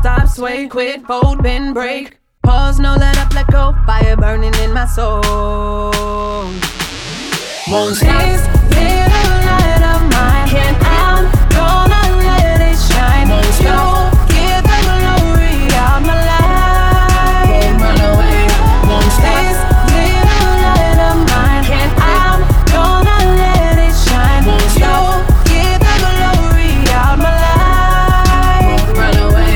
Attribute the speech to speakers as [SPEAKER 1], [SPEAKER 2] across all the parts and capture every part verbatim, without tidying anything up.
[SPEAKER 1] stop, sway, quit, fold, bend, break. Pause, no let up, let go. Fire burning in my soul. Won't stop. This little light of mine, and I'm gonna let it shine. Won't stop. Give the glory of my life. Won't run away. Won't stop. This little light of mine, and I'm gonna let it shine. Won't stop. Give the glory of my life. Won't run away.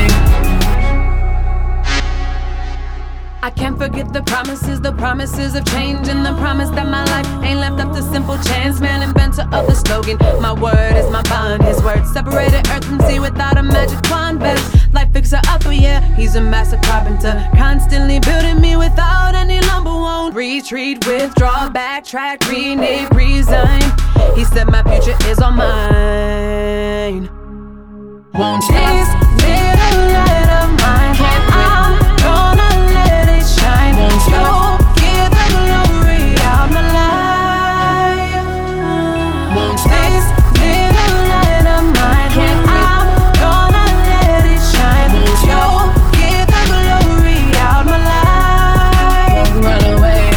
[SPEAKER 1] I can't forget the promises, the promises of change, and the promise that my life ain't left up to simple chance. Man, inventor of the slogan, my word is my bond. His word separated earth from sea without a magic wand. Best life fixer upper, yeah, he's a master carpenter, constantly building me without any lumber. Won't retreat, withdraw, backtrack, renege, resign. He said my future is all mine. Won't stop. This little light of mine, and I'm gonna let it shine. Won't stop. Give the glory of my life. Won't stop. This little light of mine, and I'm gonna let it shine. Won't stop. Give the glory of my life. Won't run away.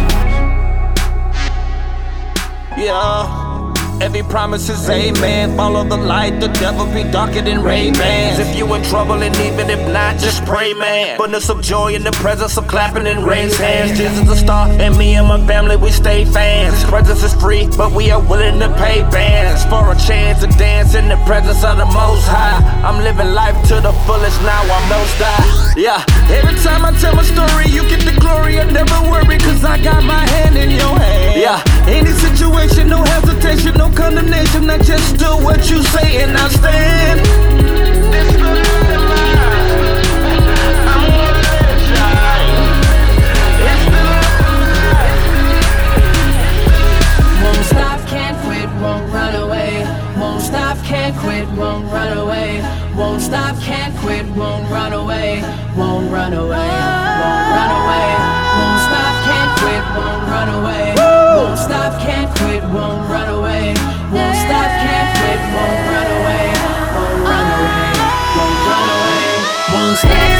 [SPEAKER 2] Yeah. Every promise is amen. Follow the light, the devil be darker than Ray-Bans. If you in trouble and even if not, just pray, man. Fullness of joy in the presence of clapping and raise hands. Jesus the star, and me and my family, we stay fans. His presence is free, but we are willing to pay bands for a chance to dance in the presence of the Most High. I'm living life to the fullest now, I'm no die. Yeah, every time I tell my story, you get the glory and never worry, cause I got my hand in your hand. Yeah, any situation, no hesitation, no condemnation. I just do what you say and I stand. This is the light of mine. I'm gonna let it shine. It's the light of mine.
[SPEAKER 1] Won't stop, can't quit, won't run away. Won't stop, can't quit, won't run away. Won't stop, can't quit, won't run away. Won't run away, won't run away. Won't stop, can't quit, won't run away. Won't stop, can't quit, won't run away. Won't stop, can't quit, won't run away. Won't run away, won't run away. Won't stop.